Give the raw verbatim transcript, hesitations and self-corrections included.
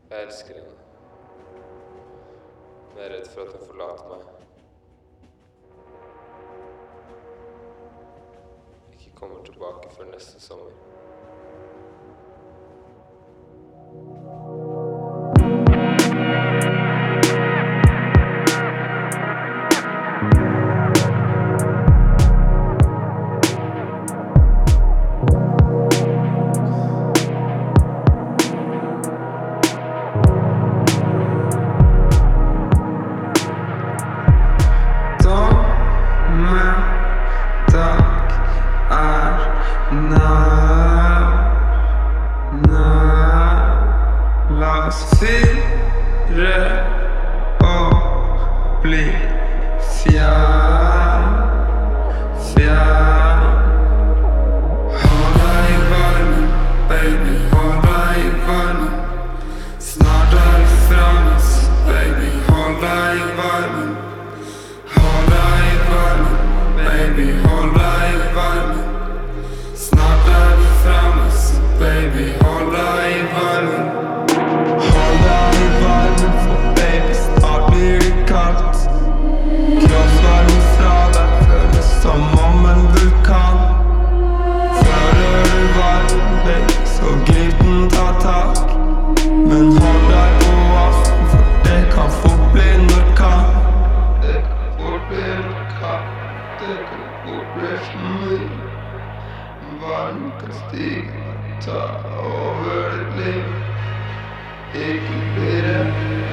Jeg elsker henne. Men jeg er redd for at hun forlater meg. Ikke kommer tilbake før neste sommer. La oss fyre og bli fjern, fjern. Hold deg i varmen, baby, hold deg i varmen. Snart er vi fremmes, baby, hold deg i varmen. Hold deg i varmen, baby, hold deg i varmen. Snart er vi fremmes, baby, hold deg i varmen. Hold deg i varmen, for baby, snart blir det kaldt. Kroppsvarmen fra deg føles som om en vulkan. Føler du varmen, baby, så grip den, ta tak. Men hold deg på aften, for det kan fort bli en orkan. Det kan fort bli en orkan, det kan fort bli for mye. Varmen kan stige og ta over ditt liv. Ikke bli redd.